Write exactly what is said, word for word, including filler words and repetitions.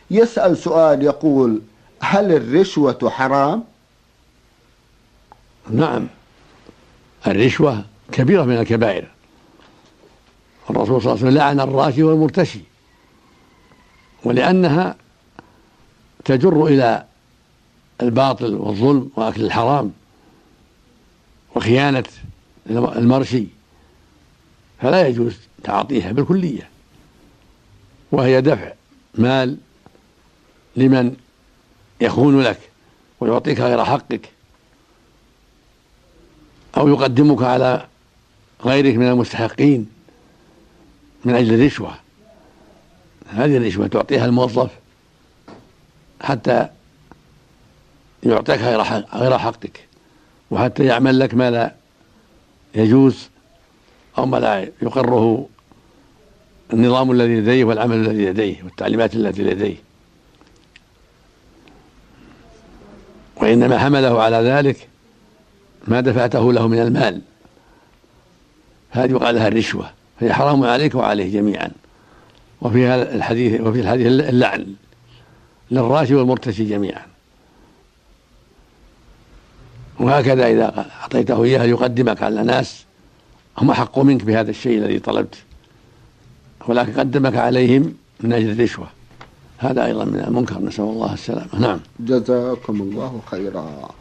يسأل سؤال يقول: هل الرشوة حرام؟ نعم، الرشوة كبيرة من الكبائر. الرسول صلى الله عليه وسلم لعن الراشي والمرتشي، ولأنها تجر إلى الباطل والظلم وأكل الحرام وخيانة المرشي، فلا يجوز تعاطيها بالكلية، وهي دفع مال لمن يخون لك ويعطيك غير حقك أو يقدمك على غيرك من المستحقين من أجل الرشوة. هذه الرشوة تعطيها الموظف حتى يعطيك غير حقك، وحتى يعمل لك ما لا يجوز أو ما لا يقره النظام الذي لديه والعمل الذي لديه والتعليمات التي لديه، وإنما حمله على ذلك ما دفعته له من المال، هذه يقال لها الرشوة، فهي حرام عليك وعليه جميعا. وفيها الحديث وفي الحديث اللعن للراشي والمرتشي جميعا. وهكذا إذا أعطيته إياها يقدمك على ناس هم أحق منك بهذا الشيء الذي طلبت، ولكن قدمك عليهم من أجل الرشوة، هذا أيضا من المنكر، نسأل الله السلامة. نعم، جزاكم الله خيرا.